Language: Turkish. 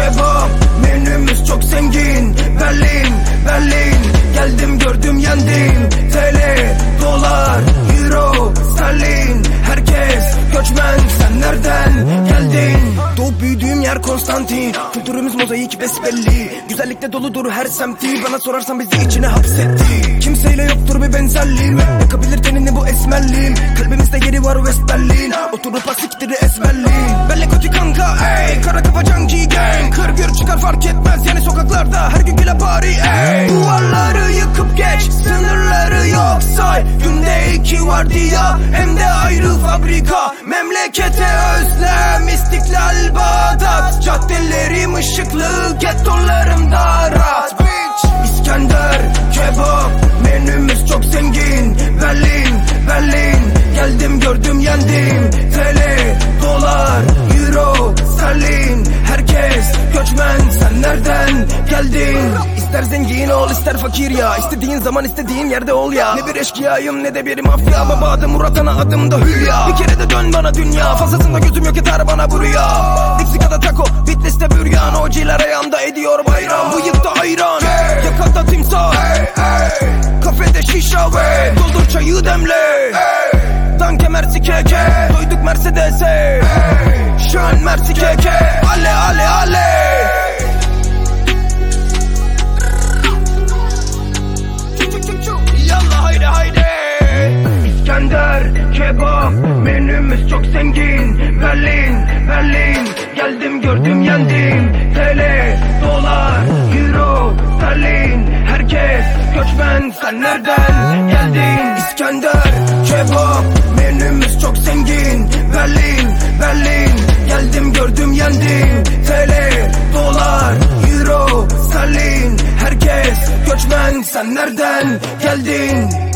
kebap, menümüz çok zengin. Berlin, Berlin, geldim gördüm yendim. TL, dolar, euro, sterlin, herkes göçmen. Sen nereden geldin? Doğup büyüdüğüm yer Konstantin. Kültürümüz mozaik besbelli. Güzellikte doludur her semti. Bana sorarsan bizi içine hapsetti. Kimseyle yoktur bir benzerliğim. Yakabilir tenini bu esmerliğim. Kalbimizde yeri var West Berlin. Oturup asikleri ezberliğin. Belle kötü kanka ey. Kara kafa junkie gang. Kır gür çıkar fark etmez. Yani sokaklarda her gün güle bari ey. Duvarları yıkıp geç. Sınırları yok say. Günde 2 vardiya. Hem de ayrı fabrika. Memlekete özlem. İstiklal Bağdat. Caddelerim ışıklı. Gettolarımda rahat. İskender, kebap, menümüz çok zengin. Berlin, Berlin, geldim gördüm yendim. TL, dolar, euro, sterlin, herkes göçmen. Sen nereden geldin? İster zengin ol ister fakir ya. İstediğin zaman istediğin yerde ol ya. Ne bir eşkıyayım ne de bir mafya. Baba adım Murat ana adım da Hülya. Bir kere de dön bana dünya. Fazlasında gözüm yok yeter bana bu rüya. Meksika'da taco, Bitlis'te büryan. Ociler ayağımda ediyor bayram. Bıyıkta ayran, yakada timsah. Kafede şişa ve doldur çayı demle. Danke merci keke, doyduk Mercedes'e. Şön merci keke, ale ale ale. Yallah haydi haydi. İskender, kebap, menümüz çok zengin. Berlin, Berlin, geldim gördüm yendim. TL, dolar, euro, sterlin, herkes göçmen. Sen nereden geldin? İskender, kebap, menümüz çok zengin. Berlin, Berlin, geldim gördüm yendim. TL, dolar, euro, sterlin, herkes göçmen. Sen nereden geldin?